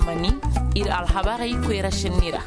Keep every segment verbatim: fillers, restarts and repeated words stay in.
zamani ir alhabarai kwera shinira.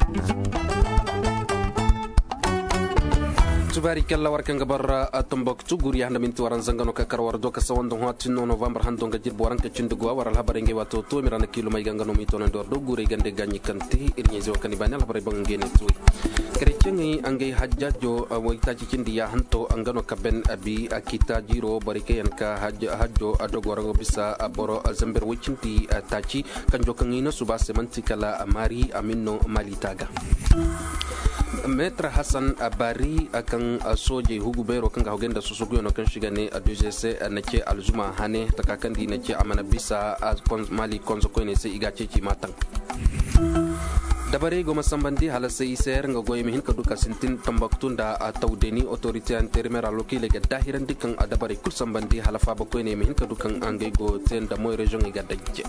tubari kala warkan gabar Tombouctou guri handa minti waran zangano ka karwar do ka sawando hatino November hando ga jirbo waran ka cindugo waral habarenge wato to mirana kilo mai gangano mi tonan dor do guri gande ganyi kanti irnye zo kan ibanya habare bangene tuwi kerechengi angay hajjajo waita cindi ya hanto angano ka ben abi akita jiro barike yan ka hajja hajjo adogoro bisa aboro zamber wicinti tachi kanjo kangina subase mantikala amari aminno malitaga Maître Hassan Abari akan soje hugubero kan ga hogenda susugu no kan shiga ne a D G C nace alzuma hane takakan di nace amana bisa a mali konzo ko ne sai iga ceci matan dabare go masambandi hala sai sayar nga goy mihin ka duka sintin Tombouctou da tawdeni autorité intérimaire locale ga dahiran dikan a dabare kul sambandi hala fa ba ko ne mihin ka dukan angay go ten da moy region ga dajje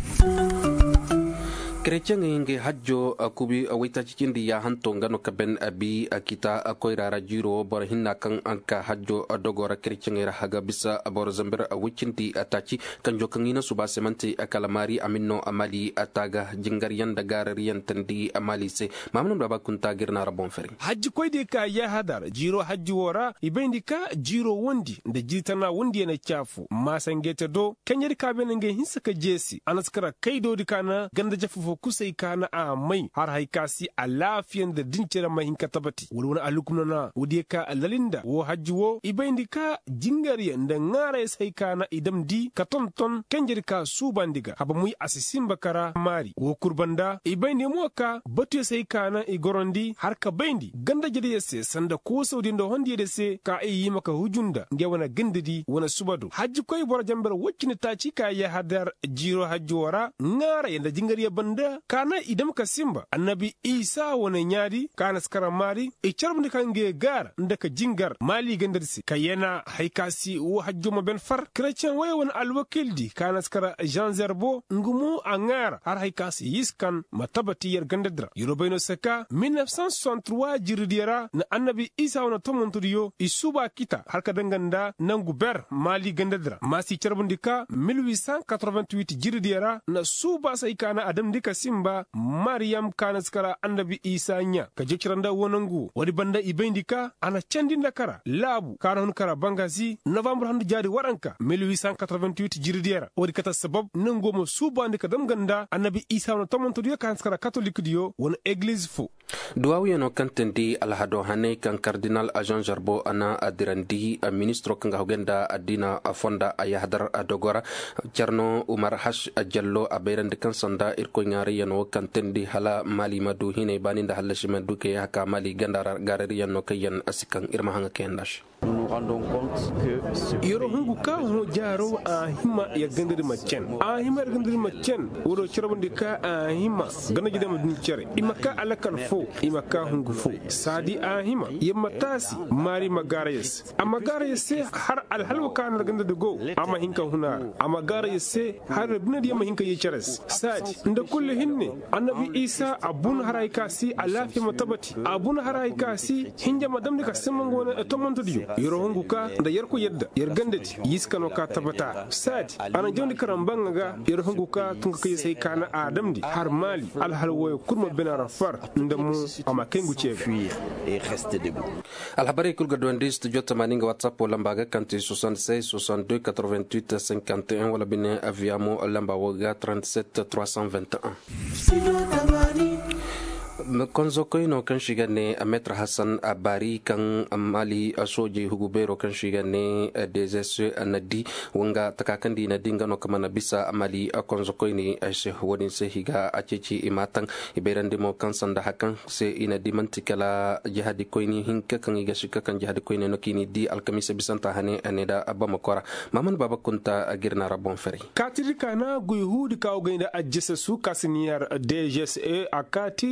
Kereceng nge hajjo kubi waita cindi ya hanto ngano kaben abi kita koirara jiro bor hinna kan anka hajjo dogora kereceng ra haga bisa bor zamber wicinti ataci kan jokangina suba semanti akalamari aminno amali ataga jingariyan da garariyan tandi amali se mamnum baba kunta girna rabon feri hajji koyde ka ya hadar jiro hajji wora ibendi ka jiro wondi da jitana wondi na kyafu masangete do kanyar ka benenge hinsaka jesi anaskara kaido dikana ganda jafu kusai kana a mai har haikasi a lafiyan da dincira mai hinka tabati wani wani alukuna na wudi ka lalinda wo hajji wo ibendi ka jingari da ngara sai kana idam di ka tonton kenjir ka subandiga haba muy asisin bakara mari wo kurbanda ibendi mo ka batu sai kana igorondi har ka bendi ganda jide yese sanda ko saudin da hondi da se ka yi maka hujunda nge wana gindidi wana subado hajji koy bor jambar wacin ta ci ka ya hadar jiro hajji wara ngara yanda jingari banda kana idam ka simba annabi isa wani nyadi kana skara mari e charmni kange gar ndaka jingar mali gandarsi kayena haikasi wo hajjuma ben far chrétien way won alwakildi kana skara jean zerbo ngumu angara har haikasi yiskan matabati yer gandadra yurobayno saka mille neuf cent soixante-trois jirdira na annabi isa wona tomonturiyo isuba kita har ka danganda nangu ber mali gandadra masi charbundika mille huit cent quatre-vingt-huit jirdira na suba sai kana adam dika simba Maryam kanaskara annabi Isa nya ka jekiranda wonangu wadi banda ibendika ana candinda kara labu kana hun kara bangazi November handu jari waranka mille huit cent quatre-vingt-huit jirdiera wadi kata sabab nango mo subandi ka damganda annabi Isa no tomonto diyo kanaskara catholique diyo won église fo duwawu yano kantendi alhado hane kan cardinal Jean Jarbo ana adirandi ministro kan hogenda adina fonda ayahdar adogora jarno Umar Hash Jallo aberandi kan sanda irko nyari yano kantendi hala mali madu hine baninda hala shimandu ke haka mali gandara garari yano kayan asikan irma hanga kendash yoro hungu ka ho jaro a hima ya gandiri macen a hima ya gandiri macen wuro chirabundi ka a hima gana jidama dun chere imaka alakal fo imaka hungu fo sadi a hima yamma tasi mari magarayes amma garayes har alhalwa kana ganda de go amma hinka huna amma garayes har ibn yamma hinka yecheres sadi nda kullu hinne annabi isa abun haraika si alafi matabati abun haraika si hinja madam de ka semangona tomonto diyo yoro hungu ka da yarku yadda yar gandati yiskano ka tabata sadi ana jondi karambanga ga yoro hungu ka tunga kai sai kana adam di har mali alhalwa kurma benara far ndamu ama kengu chefi et rester debout alhabari kul gadwandis to jota maninga whatsapp lambaga kanti soixante-seize soixante-deux quatre-vingt-huit cinquante et un wala bine aviamo lamba woga trente-sept trois cent vingt et un konzo koino kan shigane Maître Hassan Abari kan mali soje hugubero kan shigane dss anadi wanga takakandi na dingano kama na bisa mali konzo koini ashe woni se higa aceci imatan iberande mo kan sanda hakan se ina dimantikala jihadi koini hinka kan iga shika kan jihadi koini no kini di alkamisa bisanta hane aneda abamakora maman baba kunta agirna rabon feri katirika na guyhudi ka ogenda ajese su kasiniyar dss akati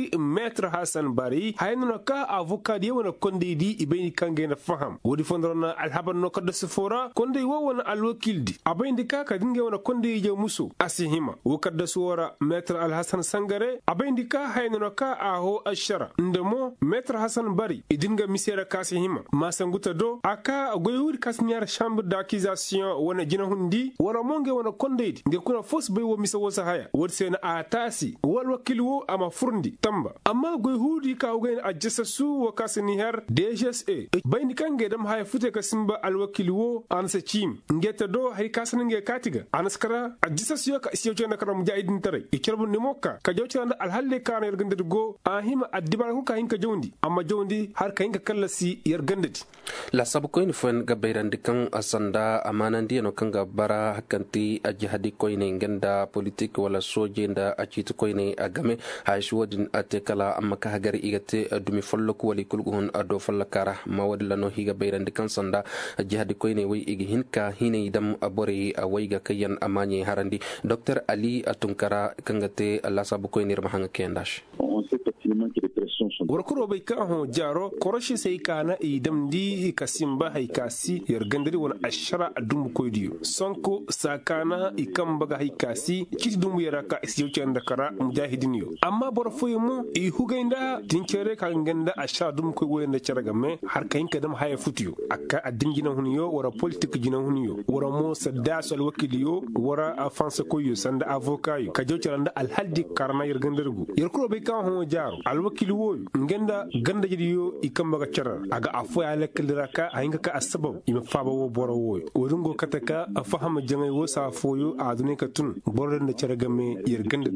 Maître Hassan Bari hayno ka avocat ye wona konde di ibeni kange na faham wodi fondrona alhaban no kadda sufora konde wo wona alwakildi abayndi ka kadinge wona konde je muso asihima wo kadda suwara Maître Alhassan Sangare abayndi ka hayno ka aho ashara ndemo Maître Hassan Bari idinga misera kasihima masanguta do aka goyuri kasnyar chambre d'accusation wona jina hundi wala monge wona konde di nge kuna fos bay wo misa wo sahaya wodi sena atasi wal wakil wo ama furndi tamba amma goyhudi ka ugain ajessa su wo kasni her D G S A bayndi kange dam haya fute ka simba alwakil wo ansa chim ngeta do hay kasni nge katiga anaskara ajessa su ka isiyo jona kara mujahidin tare ikirbu nimoka ka jawchanda alhalle kana yergande go ahima addibar ko ka hinka jawndi amma jawndi har ka hinka kallasi yergandati la sabu ko ni fen gabayran dikan asanda amanandi no kanga bara hakanti ajihadi ko ne ngenda politique wala soje nda aciti ko ne agame haish wodin atekala amma ka hagari igate dumi follo ko wali kulgun ado fallakara mawad lano higa bayran dikan sanda ajihadi ko ne way igi hinka hine idam abore awaiga kayan amanye harandi Docteur Ali Atunkara kangate la sabu ko ni mahanga kendash warkuro bai ka ho jaro koroshi sai kana idam di kasimba haikasi yargandari wani ashara adum koidiyo sonko sakana ikam baga haikasi kiti dum yara ka isiyuce da kara mujahidin yo amma borfoy mu i hugainda tinkere ka nganda ashara dum koy woyanda caragame har kayin kadam haya futiyo akka addin ginan huniyo wara politique ginan huniyo wara mo sadda sol wakiliyo wara afansa koyo sanda avocayo ka jawcaranda alhaldi karna yargandargu yarkuro bai ka ho jaro alwakiliyo ngenda ganda jidiyo ikamba ga charar aga afo ya lekaldira ka aynga ka asbab ima faba wo boro wo wodungo kataka afahama jangay wo sa foyo adune ka tun boro da charagame yer ganda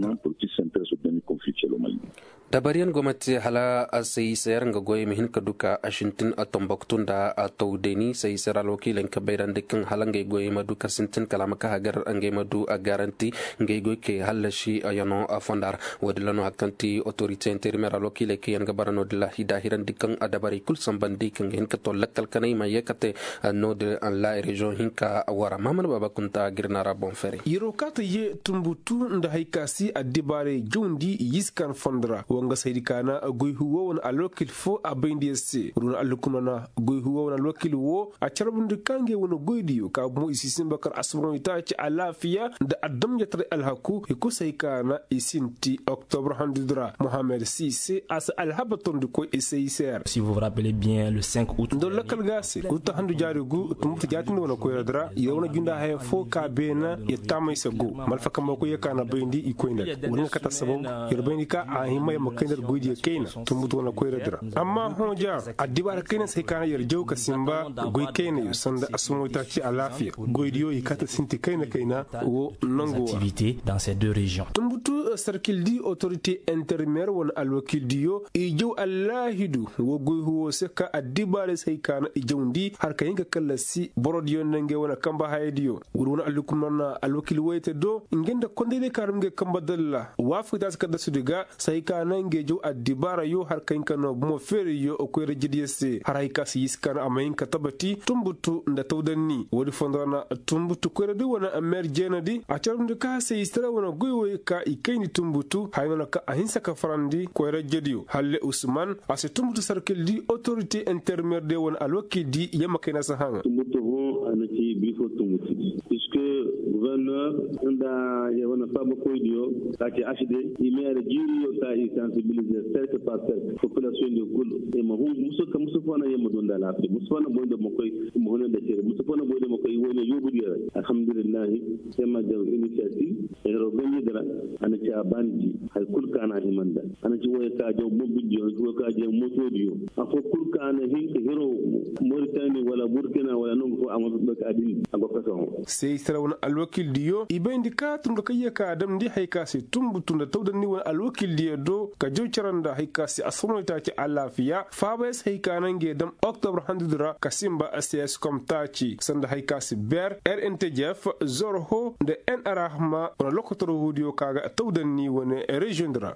dabariyan gwamnati hala sai sayar ga goyi mihin ka duka a shintin a tombaktun da a taudeni sai sayar alwakilin ka bayran dukkan halan gai goyi madu ka sintin kalama ka hagar an gai madu a garanti gai goyi ke halashi a yano a fondar wadilano hakanti autorite intérimaire alwakilai ke yan gabarano dila hidahiran dukkan a dabari kul sambandi kan hin ka tollakal kanai mai yakate no de an la region hinka wara maman baba kunta girnara bonfere yiro kata ye tumbutu nda haikasi a dibare jundi yiskan fondra nga saydi kana goyhu won alokil fo abendi esse runa alukunana goyhu won alokil wo a charbundu kange won goydiyo ka mo isisin bakar asmon ita ci alafiya da adam yatre alhaku ko say kana isinti octobre handudra Mohamed Sisse as alhabaton de ko essayser si vous vous rappelez bien le cinq août do lakal gase ko ta handu jarigu tumta jatin wona ko yadra yewna junda hay fo ka bena ya tamay sa go malfaka mako yakana bendi ikoyna wona kata sabon yerbendi ka ahima kainar godiya kaina tun mutu wani koyar dira amma hon jar addibar kaina sai kana yarjau ka simba goy kaina yu sanda asumo ta ci a lafiya godiyo yi kata sinti kaina kaina wo nango activité dans ces deux régions tun mutu sarkil di autorité intermédiaire won alwakil diyo ijo allahidu wo goy huwo seka addibar sai kana ijawndi har kayin ka kallasi borodiyo nange wona kamba haydiyo wona allukum non alwakil woyte do ngenda kondede karum nge kamba dalla wafu tas kada sudiga sai kana ngejo adibara yo har kainka no mo fere yo o koyre jidiyese haray kas yiskan amayin ka tabati tumbutu nda tawdanni wodi fondona tumbutu koyre do wona amer jenadi a charunde ka se istra wona goyo ka ikayni tumbutu hayna ka ahinsa ka farandi koyre jediyo halle usman ase tumbutu sarkel di autorité intermédiaire de wona alwaki di yema kayna sa hanga tumbutu ho anati bifo tumbutu puisque gouverneur nda yewona fabo koydiyo ka ci hd imere jiriyo ka sensibiliser cercle par cercle population de Goul et ma hu muso ka muso fona yema don da lafi muso fona boyde mo koy mo hono de tere muso fona boyde mo koy woni yobudi yara alhamdulillah c'est ma de initiative et rogani dara ana ci abandi hay kul kana himanda ana ci woy ka jaw mo bidio ko ka jaw mo todiyo afo kul kana hinka hero Mauritanie wala Burkina wala non ko amadu do ka adin ago kaso sey sarawna alwakil diyo ibendi ka tun ka yeka adam di hay kasi tumbu tunda tawdani won alwakil diyo do ka jawcaranda haykasi asmoyta ci alafiya fabes haykanan gedam octobre handudra kasimba acs kom taci sanda haykasi ber rntjf zorho de en arahma on lokotoro hudio kaga tawdanni woni region dra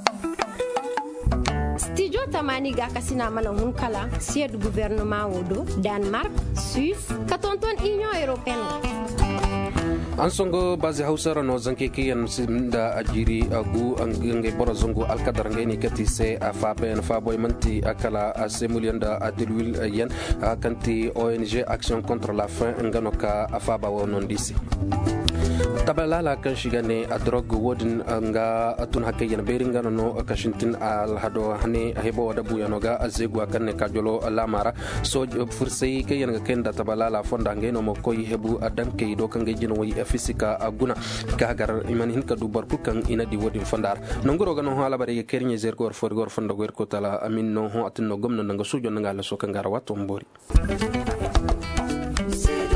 studio tamani ga kasina mala hun kala sied gouvernement wodo Denmark Suisse katonton Union européenne an songo bazi hausara no zanke kiyan da ajiri agu angai bora zongo alkadar ngai ni kati se afabe en faboy manti akala asemulian da adilwil yan kanti O N G Action contre la faim ngano ka afaba wonon disi tabalala kan shigane a drug wodin nga atun hakayen beringa no kashintin al hado hane hebo wada buyanoga azegu akanne kajolo lamara so fursai kayen ga kenda tabalala fonda ngeno mo koy hebu adan kay do kan gejino wi fisika aguna gagar iman hin kadu barku kan ina di wodin fondar nongoro ga no hala bare kernye zer gor for gor fonda gor ko tala amin no ho atin no gomno nga sujo nga la so kan garwa tombori